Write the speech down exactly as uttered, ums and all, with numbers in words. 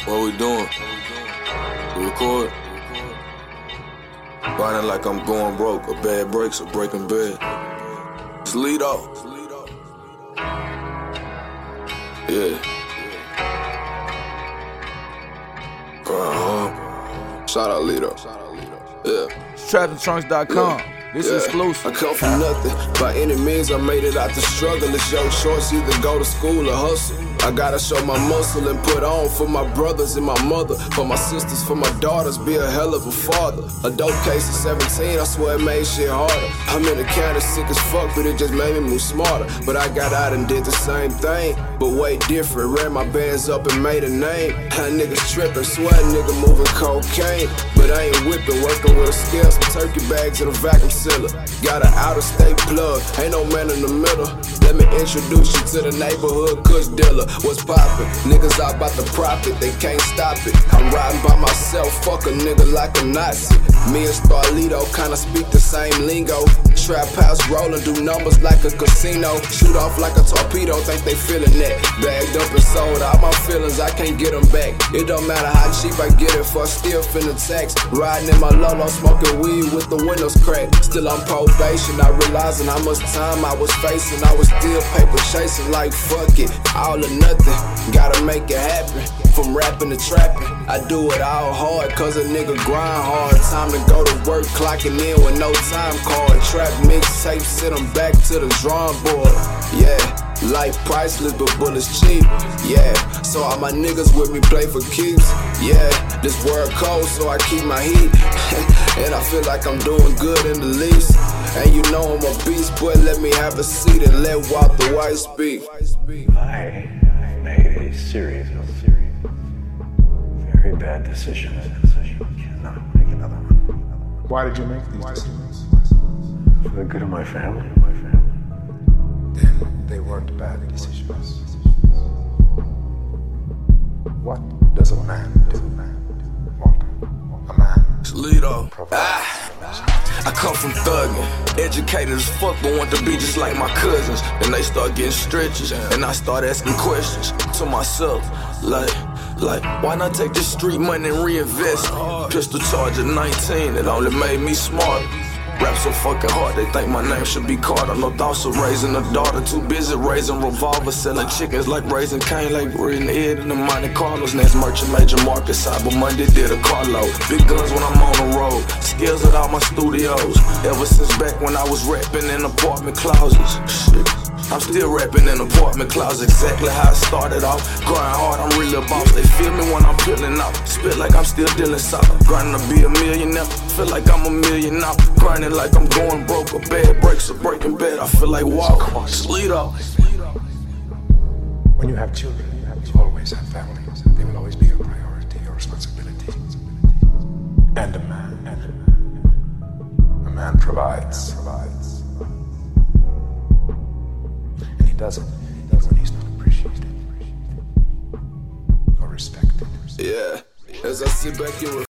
What we doing? We record? Grinding like I'm going broke. A bad breaks, a breaking bad. It's Lito. Yeah. Grind hard. Shout out Lito. Yeah. Trapping Trunks dot com. This Yeah. is exclusive. I come from nothing. By any means, I made it out the struggle. It's your choice, either go to school or hustle. I gotta show my muscle and put on for my brothers and my mother, for my sisters, for my daughters, be a hell of a father. A dope case at seventeen, I swear it made shit harder. I'm in the county sick as fuck, but it just made me move smarter. But I got out and did the same thing, but way different. Ran my bands up and made a name. How niggas trippin', swear a nigga moving cocaine, but I ain't whipping, working with a scale, some turkey bags and a vacuum sealer. Got an out of state plug, ain't no man in the middle. Let me introduce you to the neighborhood kush dealer. What's poppin'? Niggas out about the profit, they can't stop it. I'm riding by myself, fuck a nigga like a Nazi. Me and Starlito kinda speak the same lingo. Trap house rollin', do numbers like a casino. Shoot off like a torpedo, think they feelin' that. Bagged up and sold, all my feelings, I can't get them back. It don't matter how cheap I get it for, still finna tax. Riding in my Lolo, smoking weed with the windows cracked. Still on probation, not realizing how much time I was facing. I was still paper chasing like fuck it, all or nothing. Gotta make it happen, from rapping to trapping. I do it all hard, cause a nigga grind hard. Time to go to work, clocking in with no time card. Trap mixtape, sit them back to the drawing board. Yeah, life priceless, but bullets cheap. Yeah, so all my niggas with me play for keeps. Yeah, this world cold, so I keep my heat. And I feel like I'm doing good in the least. And you know I'm a beast, boy, let me have a seat and let Walter White speak. I made a series of very bad decisions. You cannot make another one. Why did you make these decisions? For the good of my family. My family. Then they weren't bad decisions. What does a man do? Walter, a man. It's Lito. Ah. I come from thuggin', educated as fuck, but want to be just like my cousins. Then they start getting stretches, and I start asking questions to myself, like, like, why not take this street money and reinvest it? Pistol charge at nineteen, it only made me smarter. Rap so fucking hard, they think my name should be Carter. No thoughts of raising a daughter, too busy raising revolvers, selling chickens like raising cane, like reading Ed in the Monte Carlos. Next merchant major market, Cyber Monday did a carload. Big guns when I'm on the road, skills at all my studios. Ever since back when I was rapping in apartment closets. Shit. I'm still rapping in apartment closets, exactly how I started off. Grind hard, I'm really a boss. They feel me when I'm peeling out. Spit like I'm still dealing solid. Grinding to be a millionaire, feel like I'm a million now. Grinding like I'm going broke. A bad breaks, a breaking bad. I feel like wow, Lito. When you have children, you always have families. They will always be your priority, your responsibility. And a man, and a man, a man provides. provides. And he does it even when he's not appreciated or respected. Yeah, as I sit back and